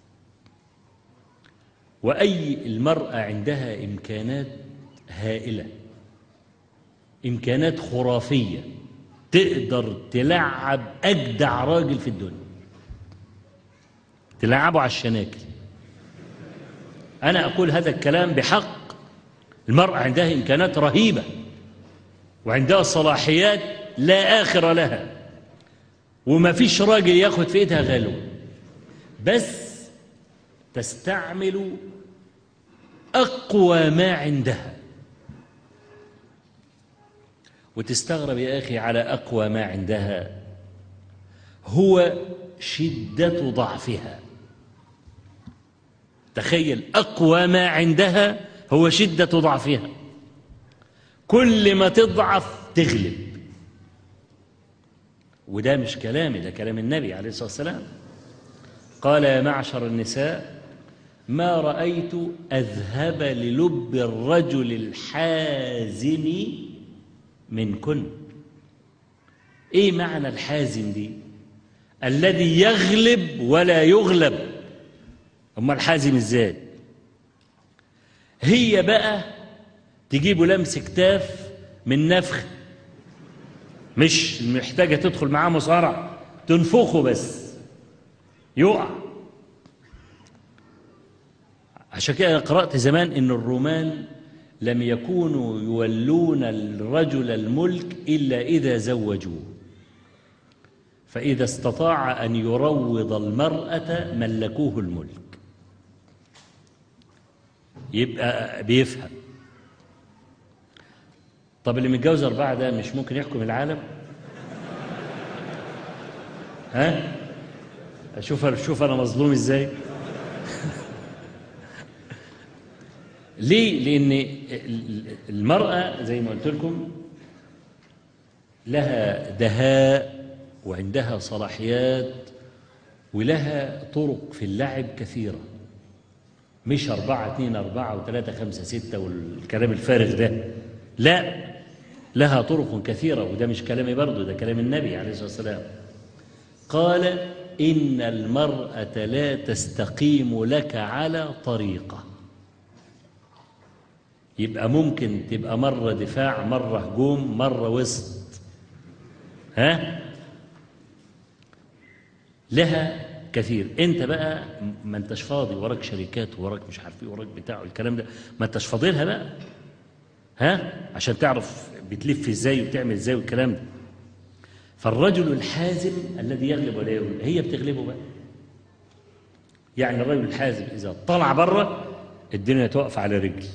وأي المرأة عندها إمكانات هائلة، إمكانات خرافية، تقدر تلعب أجدع راجل في الدنيا، تلعبه على الشناكل. أنا أقول هذا الكلام بحق. المرأة عندها إمكانات رهيبة وعندها صلاحيات لا آخر لها، وما فيش راجل ياخد في إيدها غلو، بس تستعمل أقوى ما عندها. وتستغرب يا أخي على أقوى ما عندها هو شدة ضعفها. تخيل، أقوى ما عندها هو شدة ضعفها، كل ما تضعف تغلب. وده مش كلامي، ده كلام النبي عليه الصلاة والسلام. قال: يا معشر النساء ما رأيت أذهب للب الرجل الحازم منكن. إيه معنى الحازم دي؟ الذي يغلب ولا يغلب. أما الحازم إزاي؟ هي بقى تجيبه لمس كتاف من نفخ، مش محتاجة تدخل معاه مصارعة، تنفخه بس يقع. عشان كده قرأت زمان إن الرومان لم يكونوا يولون الرجل الملك إلا إذا زوجوه، فإذا استطاع أن يروض المرأة ملكوه الملك. يبقى بيفهم. طب اللي متجوز 4 ده مش ممكن يحكم العالم؟ ها؟ شوف أنا مظلوم إزاي؟ ليه؟ لأن المرأة زي ما قلت لكم لها دهاء وعندها صلاحيات ولها طرق في اللعب كثيرة، مش 4-2-4 و3-5-6 والكلام الفارغ ده، لا، لها طرق كثيرة. وده مش كلامي برضه، ده كلام النبي عليه الصلاة والسلام. قال: إن المرأة لا تستقيم لك على طريقة. يبقى ممكن تبقى مرة دفاع، مرة هجوم، مرة وسط، ها؟ لها كثير. انت بقى ما انتش فاضي، وراك شركات وراك مش عارف ايه وراك بتاع الكلام ده، ما انتش فاضي لها بقى. عشان تعرف بتلف ازاي وبتعمل ازاي والكلام ده. فالرجل الحازم الذي يغلب ولا يغلب، هي بتغلبه بقى. يعني الرجل الحازم إذا طلع بره الدنيا توقف على رجل،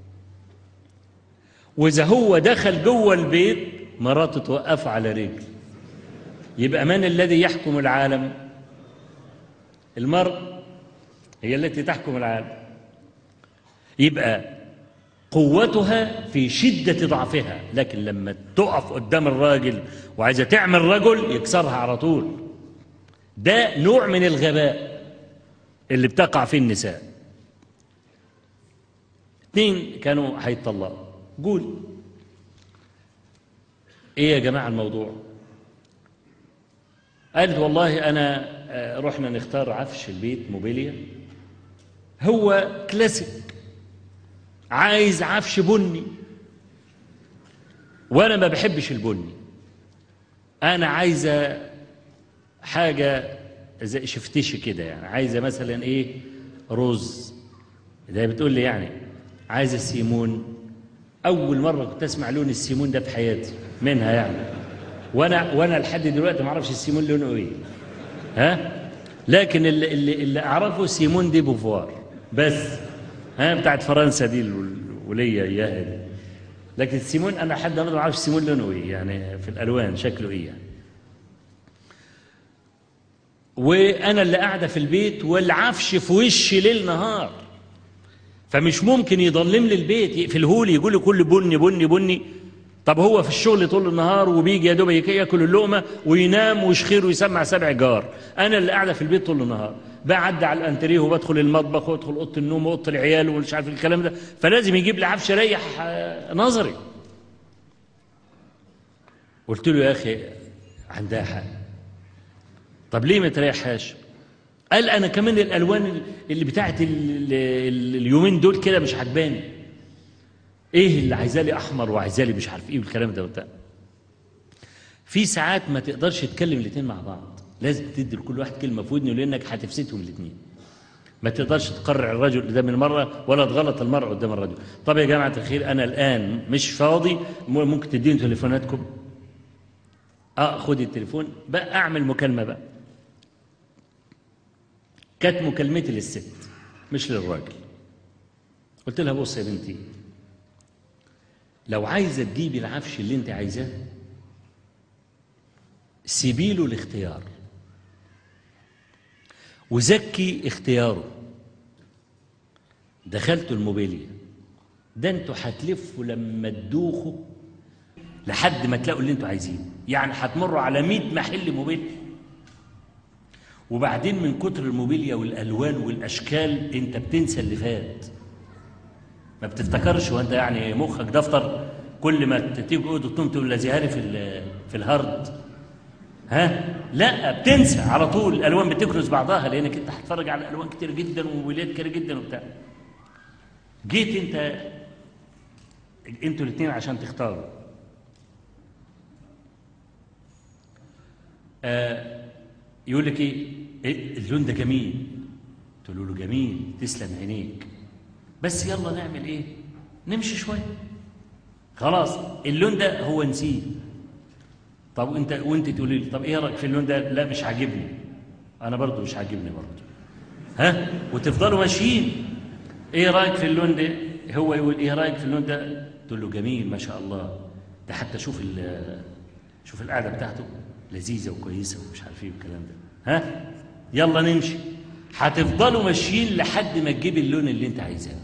وإذا هو دخل جوه البيت مراته توقف على رجل. يبقى من الذي يحكم العالم؟ المرأة هي التي تحكم العالم. يبقى قوتها في شدة ضعفها، لكن لما تقف قدام الراجل وعايزة تعمل رجل يكسرها على طول. ده نوع من الغباء اللي بتقع فيه النساء. 2 كانوا هيتطلقوا، قول ايه يا جماعة الموضوع؟ قالت والله أنا رحنا نختار عفش البيت موبيليا، هو كلاسيك، عايز عفش بني وأنا ما بحبش البني، أنا عايزة حاجة زي شفتشي كده، يعني عايزة مثلا إيه، رز. ده بتقول لي يعني عايزة السيمون. أول مرة كنت أسمع لون السيمون ده في حياتي منها يعني، وانا لحد دلوقتي ما اعرفش السيمون لونه ايه. لكن اللي اعرفه سيمون دي بوفوار بس، بتاعت فرنسا دي الوليه اياها دي. لكن السيمون انا لحد النهارده ما اعرفش السيمون لونه ايه، يعني في الالوان شكله ايه يعني. وانا اللي قاعده في البيت والعفش في وشي ليل نهار، فمش ممكن يضلم لي البيت، يقفله لي يقول لي كل بني بني بني. طب هو في الشغل طول النهار وبيجي يا دوب ياكل اللقمه وينام ويشخير ويسمع 7 جار. انا اللي قاعده في البيت طول النهار، بعدي على الانتريه وبدخل المطبخ وادخل اوضه النوم واوضه العيال ومش عارف الكلام ده، فلازم يجيب لي عفش يريح نظري. قلت له يا اخي عندها حق، طب ليه ما تريحهاش؟ قال انا كمان الالوان اللي بتاعت اليومين دول كده مش عجباني، ايه اللي عايزالي احمر وعايزالي مش عارف ايه والكلام ده وبتاع. في ساعات ما تقدرش تكلم الاثنين مع بعض، لازم تدي لكل واحد كلمه في ودنه لانك هتفسدهم الاثنين. ما تقدرش تقرع الرجل قدام المراه ولا تغلط المراه قدام الرجل. طب يا جماعه الخير انا الان مش فاضي، ممكن تديني تليفوناتكم؟ خد التليفون بقى، اعمل مكالمه بقى. كانت مكالمتي للست مش للراجل. قلت لها بص يا بنتي، لو عايزة تجيبي العفش اللي انت عايزاه سيبيله الاختيار وزكي اختياره. دخلتوا الموبيليا ده انتوا هتلفوا لما تدوخوا لحد ما تلاقوا اللي انتوا عايزينه، يعني هتمروا على 100 محل موبيليا، وبعدين من كتر الموبيليا والالوان والاشكال انت بتنسى اللي فات، ما بتفتكرش. وانت يعني مخك دفتر، كل ما تيجي اوضه تقوم لازيها لي في الهارد. لا بتنسى على طول، الالوان بتكنس بعضها لانك انت هتتفرج على الوان كتير جدا وموبيليات كتير جدا وبتاع. جيت انتوا الاثنين عشان تختاروا. يقول لك ايه اللون ده جميل، تقول له جميل تسلم عينيك، بس يلا نعمل ايه، نمشي شويه خلاص اللون ده هو نسيه. طب وانت تقولي لي طب ايه رايك في اللون ده؟ لا مش عاجبني، انا برضو مش عاجبني برضو. وتفضلوا ماشيين. ايه رايك في اللون ده؟ هو يقول ايه رايك في اللون ده؟ تقول له جميل ما شاء الله، ده حتى شوف القعده بتاعته لذيذه وكويسه ومش عارف ايه والكلام ده. يلا نمشي. هتفضلوا ماشيين لحد ما تجيب اللون اللي انت عايزاه.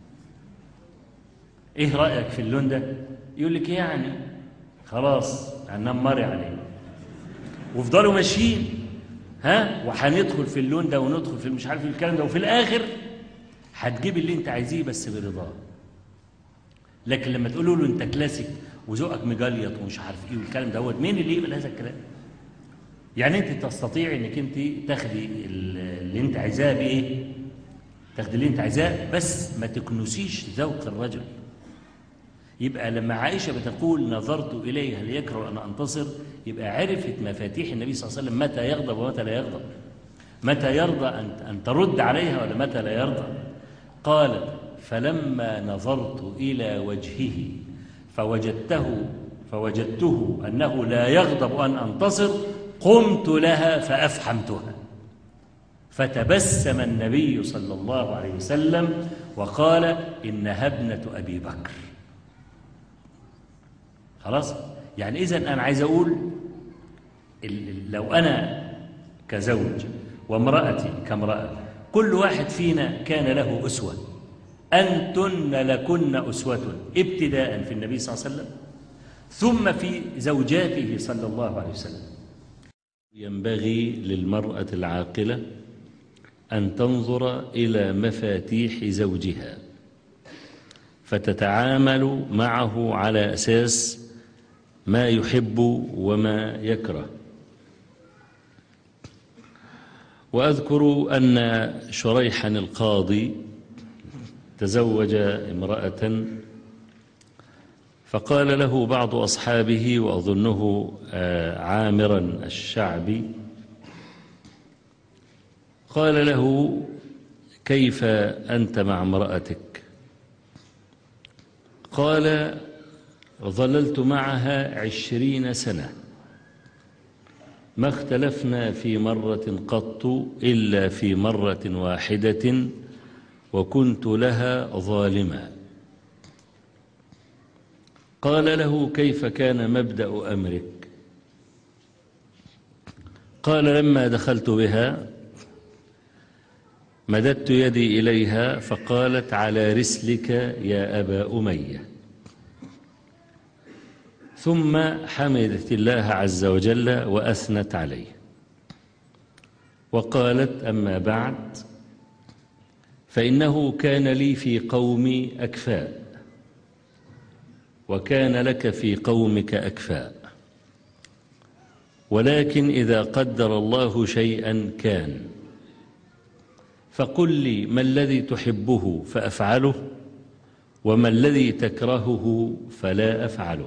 ايه رايك في اللون ده؟ يقول لك يعني خلاص هننام مري عليه. وفضلوا ماشيين وهندخل في اللون ده وندخل في مش عارف الكلام ده، وفي الاخر هتجيب اللي انت عايزيه بس برضاه. لكن لما تقولوا له انت كلاسيك وذوقك مجليط ومش عارف ايه والكلام دوت، مين اللي يقبل هذا الكلام؟ يعني انت تستطيع انك انت تاخدي اللي انت عايزاه بايه؟ تاخدي اللي انت عايزاه بس ما تكنسيش ذوق الرجل. يبقى لما عائشه بتقول نظرت اليها ليكره ان انتصر، يبقى عرفت مفاتيح النبي صلى الله عليه وسلم، متى يغضب ومتى لا يغضب، متى يرضى ان ترد عليها ولا متى لا يرضى. قالت فلما نظرت الى وجهه فوجدته أنه لا يغضب أن أنتصر، قمت لها فأفحمتها. فتبسم النبي صلى الله عليه وسلم وقال: إنها ابنة أبي بكر. خلاص؟ يعني إذن أنا عايز أقول لو أنا كزوج وامرأتي كامرأة، كل واحد فينا كان له أسوة، أنتن لكن أسوة ابتداء في النبي صلى الله عليه وسلم ثم في زوجاته صلى الله عليه وسلم. ينبغي للمرأة العاقلة أن تنظر إلى مفاتيح زوجها فتتعامل معه على أساس ما يحب وما يكره. وأذكر أن شريحا القاضي تزوج امرأة، فقال له بعض أصحابه وأظنه عامرا الشعبي، قال له: كيف أنت مع امرأتك؟ قال: ظللت معها 20 سنة، ما اختلفنا في مرة قط إلا في مرة واحدة وكنت لها ظالما. قال له: كيف كان مبدأ أمرك؟ قال: لما دخلت بها مددت يدي إليها فقالت: على رسلك يا أبا أمية. ثم حمدت الله عز وجل وأثنت عليه وقالت: أما بعد، فإنه كان لي في قومي أكفاء وكان لك في قومك أكفاء، ولكن إذا قدر الله شيئا كان، فقل لي ما الذي تحبه فأفعله وما الذي تكرهه فلا أفعله.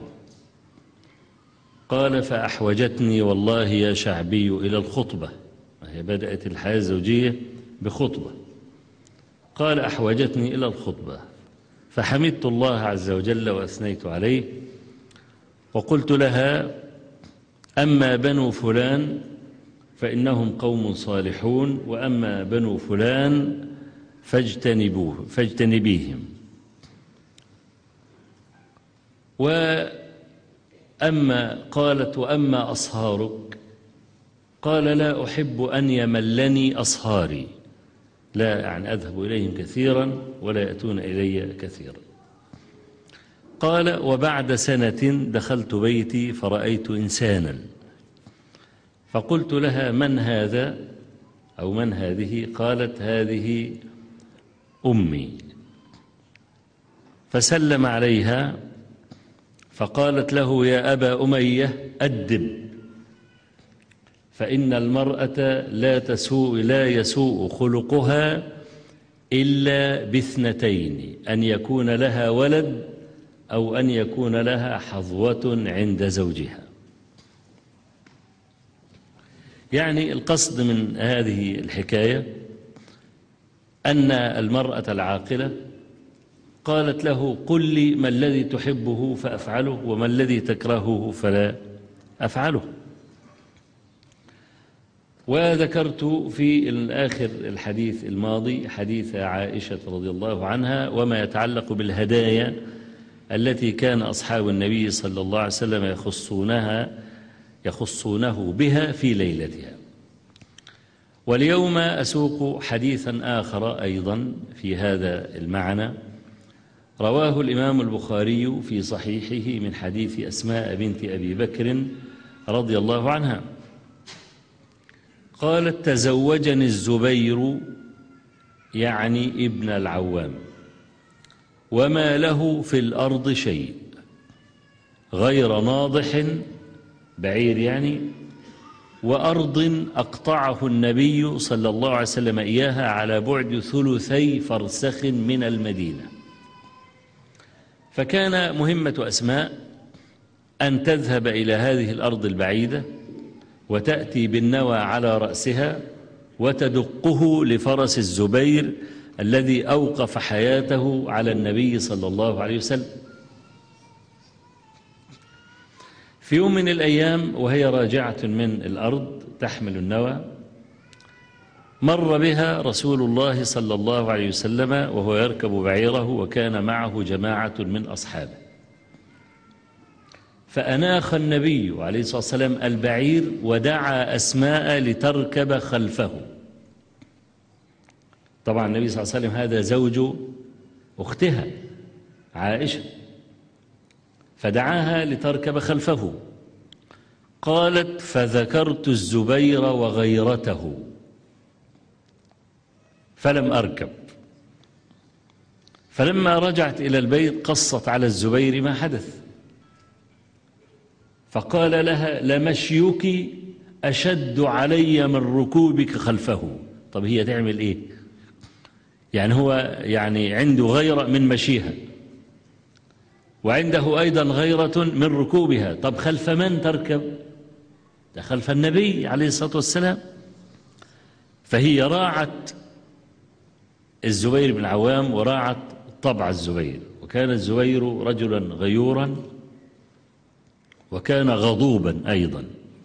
قال: فأحوجتني والله يا شعبي إلى الخطبة. هي بدأت الحياة الزوجية بخطبة. قال: أحوجتني إلى الخطبة، فحمدت الله عز وجل وأثنيت عليه وقلت لها: أما بنو فلان فإنهم قوم صالحون، وأما بنو فلان فاجتنبيهم. قالت: وأما أصهارك؟ قال: لا أحب أن يملني أصهاري، لا يعني أذهب إليهم كثيرا ولا يأتون إلي كثيرا. قال: وبعد سنة دخلت بيتي فرأيت إنسانا، فقلت لها: من هذا أو من هذه؟ قالت: هذه أمي. فسلم عليها فقالت له: يا أبا أمية أدب، فإن المرأة لا يسوء خلقها إلا باثنتين: أن يكون لها ولد أو أن يكون لها حظوة عند زوجها. يعني القصد من هذه الحكاية أن المرأة العاقلة قالت له: قل لي ما الذي تحبه فأفعله وما الذي تكرهه فلا أفعله. وذكرت في آخر الحديث الماضي حديث عائشة رضي الله عنها وما يتعلق بالهدايا التي كان أصحاب النبي صلى الله عليه وسلم يخصونه بها في ليلتها. واليوم أسوق حديثا آخر أيضا في هذا المعنى، رواه الإمام البخاري في صحيحه من حديث أسماء بنت أبي بكر رضي الله عنها قالت: تزوجني الزبير يعني ابن العوام، وما له في الأرض شيء غير ناضح، بعير يعني، وأرض أقطعه النبي صلى الله عليه وسلم إياها على بعد 3 فرسخ من المدينة. فكان مهمة أسماء أن تذهب إلى هذه الأرض البعيدة وتأتي بالنوى على رأسها وتدقه لفرس الزبير الذي أوقف حياته على النبي صلى الله عليه وسلم. في يوم من الأيام وهي راجعة من الأرض تحمل النوى، مر بها رسول الله صلى الله عليه وسلم وهو يركب بعيره، وكان معه جماعة من أصحابه، فأناخ النبي عليه الصلاة والسلام البعير ودعا أسماء لتركب خلفه. طبعا النبي صلى الله عليه وسلم هذا زوج أختها عائشة، فدعاها لتركب خلفه. قالت: فذكرت الزبير وغيرته فلم أركب. فلما رجعت إلى البيت قصت على الزبير ما حدث، فقال لها: لمشيك أشد علي من ركوبك خلفه. طب هي تعمل إيه؟ يعني هو عنده غيرة من مشيها، وعنده أيضا غيرة من ركوبها. طب خلف من تركب؟ ده خلف النبي عليه الصلاة والسلام. فهي راعت الزبير بن العوام وراعت طبع الزبير، وكان الزبير رجلا غيورا وكان غضوبا أيضا،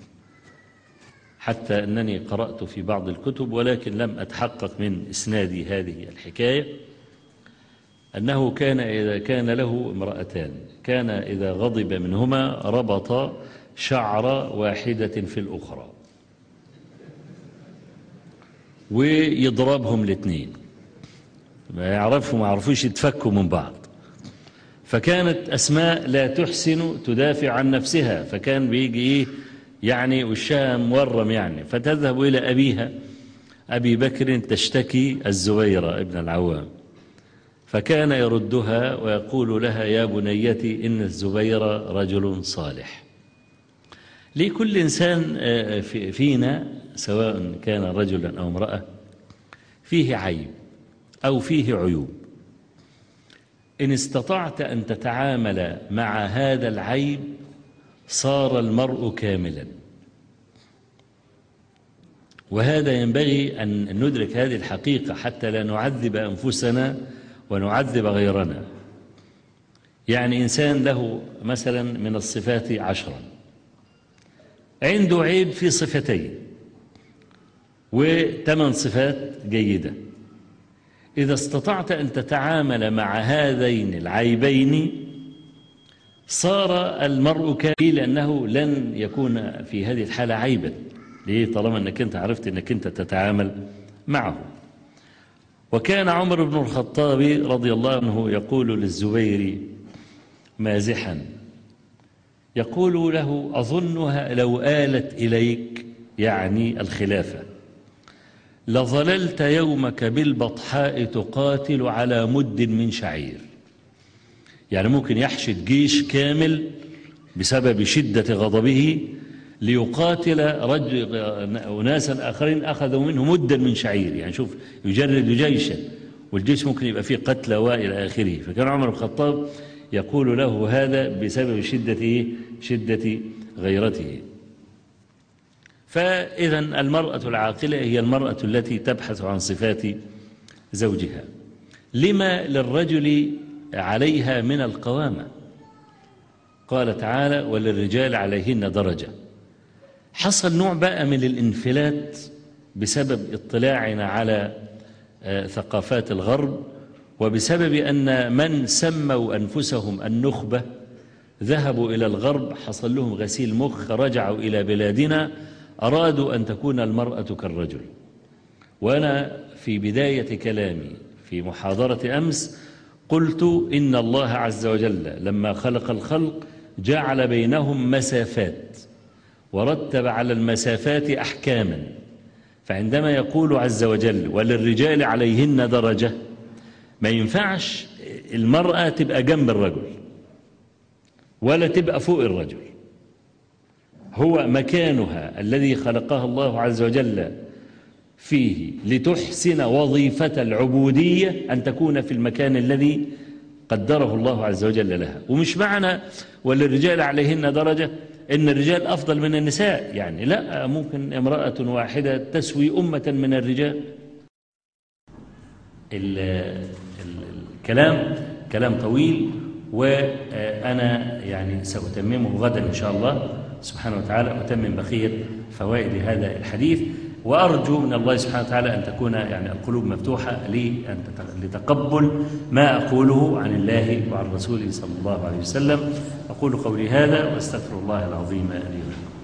حتى أنني قرأت في بعض الكتب ولكن لم أتحقق من إسناد هذه الحكاية أنه كان إذا كان له امرأتان كان إذا غضب منهما ربط شعر واحدة في الأخرى ويضربهم الاثنين، ما يعرفوش يتفكوا من بعض. فكانت أسماء لا تحسن تدافع عن نفسها، فكان بيجي وشها مورم فتذهب إلى أبيها أبي بكر تشتكي الزبير ابن العوام، فكان يردها ويقول لها: يا بنيتي إن الزبير رجل صالح. لكل إنسان فينا سواء كان رجلا أو امرأة فيه عيب أو فيه عيوب، إن استطعت أن تتعامل مع هذا العيب صار المرء كاملا. وهذا ينبغي أن ندرك هذه الحقيقة حتى لا نعذب أنفسنا ونعذب غيرنا. إنسان له مثلا من الصفات 10، عنده عيب في صفتين و8 صفات جيدة. إذا استطعت أن تتعامل مع هذين العيبين صار المرء كاملا، لأنه لن يكون في هذه الحالة عيبا. ليه؟ طالما أنك أنت عرفت أنك أنت تتعامل معه. وكان عمر بن الخطاب رضي الله عنه يقول للزبير مازحا، يقول له: أظنها لو آلت إليك، الخلافة، لظللت يومك بالبطحاء تقاتل على مد من شعير. ممكن يحشد جيش كامل بسبب شدة غضبه ليقاتل أناسا آخرين أخذوا منه مدا من شعير. شوف، يجرد جيشا والجيش ممكن يبقى فيه قتلى وإلى آخره. فكان عمر بن الخطاب يقول له هذا بسبب شدة غيرته. فإذا المرأة العاقلة هي المرأة التي تبحث عن صفات زوجها. لما للرجل عليها من القوامة؟ قال تعالى: وللرجال عليهن درجة. حصل نوع بقى من الانفلات بسبب اطلاعنا على ثقافات الغرب، وبسبب أن من سموا أنفسهم النخبة ذهبوا إلى الغرب، حصل لهم غسيل مخ، رجعوا إلى بلادنا أرادوا أن تكون المرأة كالرجل. وأنا في بداية كلامي في محاضرة أمس قلت إن الله عز وجل لما خلق الخلق جعل بينهم مسافات ورتب على المسافات أحكاما. فعندما يقول عز وجل وللرجال عليهن درجة، ما ينفعش المرأة تبقى جنب الرجل ولا تبقى فوق الرجل. هو مكانها الذي خلقها الله عز وجل فيه لتحسن وظيفة العبودية أن تكون في المكان الذي قدره الله عز وجل لها. ومش معنى وللرجال عليهن درجة إن الرجال أفضل من النساء، لا، ممكن امرأة واحدة تسوي أمة من الرجال. الكلام كلام طويل وأنا يعني سأتممه غدا إن شاء الله سبحانه وتعالى، أتمم بقية فوائد هذا الحديث، وأرجو من الله سبحانه وتعالى أن تكون يعني القلوب مفتوحة لتقبل ما أقوله عن الله وعن رسوله صلى الله عليه وسلم. أقول قولي هذا وأستغفر الله العظيم لي ولكم.